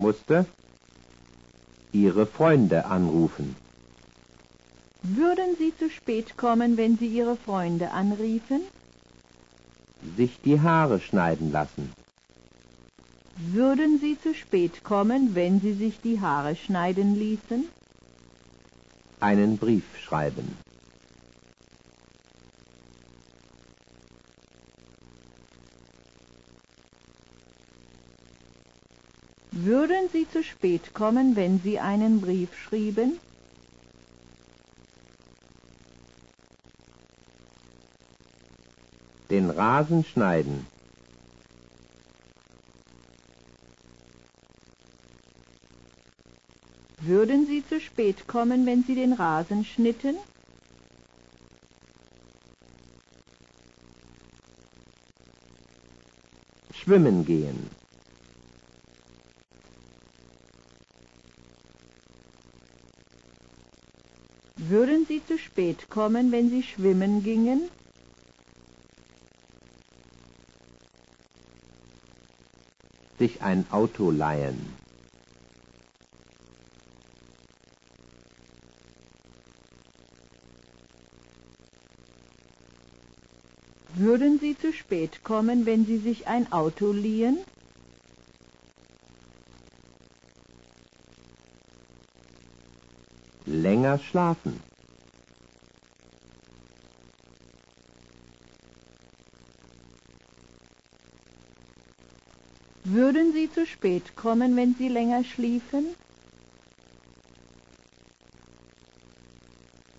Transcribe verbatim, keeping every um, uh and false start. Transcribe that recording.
musste Ihre Freunde anrufen. Würden Sie zu spät kommen, wenn Sie Ihre Freunde anriefen? Sich die Haare schneiden lassen. Würden Sie zu spät kommen, wenn Sie sich die Haare schneiden ließen? Einen Brief schreiben. Würden Sie zu spät kommen, wenn Sie einen Brief schrieben? Den Rasen schneiden. Würden Sie zu spät kommen, wenn Sie den Rasen schnitten? Schwimmen gehen. Würden Sie zu spät kommen, wenn Sie schwimmen gingen? Sich ein Auto leihen. Würden Sie zu spät kommen, wenn Sie sich ein Auto liehen? Länger schlafen. Würden Sie zu spät kommen, wenn Sie länger schliefen?